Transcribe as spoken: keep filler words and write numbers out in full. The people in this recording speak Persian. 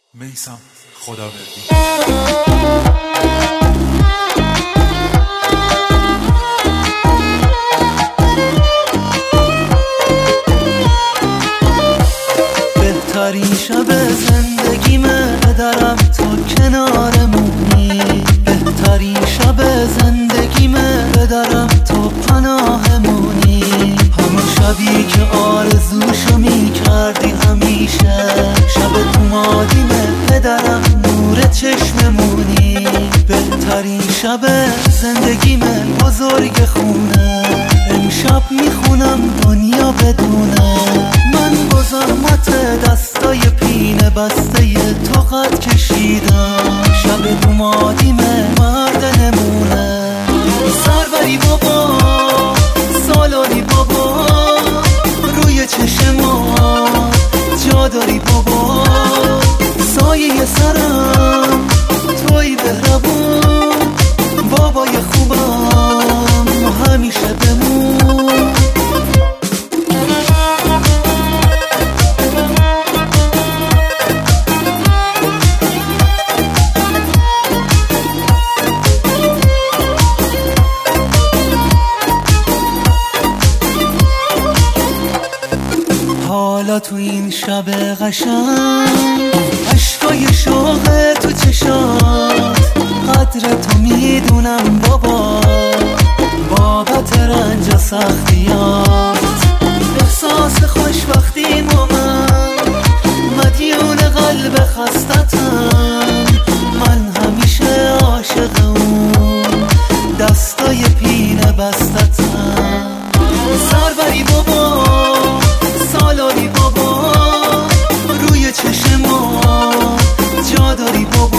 میثم خداوردی. بهترین شب زندگیمه دارم تو کنارمونی، بهترین شب زندگیمه دارم تو پناهمونی، همون شبی که آرزوشو میکردی همیشه، شب تو مادیمه پدرم نور چشممونی، بهترین شب زندگیمه بزرگ خونه، امشب میخونم دنیا بدونه، من با زحمت دستای پینه بسته تو قد کشیدم، شب تو مادیمه مرد نمونه، سربری بابا سالاری بابا روی چشما جا داری بابا، سایه سرم توی بهربون، بابای خوبم همیشه بمون. حالا تو این شب قشنگ عشقای شوق تو چشات، قدر تو میدونم بابا بابت رنج و سختیات، احساس خوشبختی و من مدیون قلب خستتم، من همیشه عاشق اون دستای پینه بستتم، سربری بابا سالاری بابا روی چشما جا داری بابا،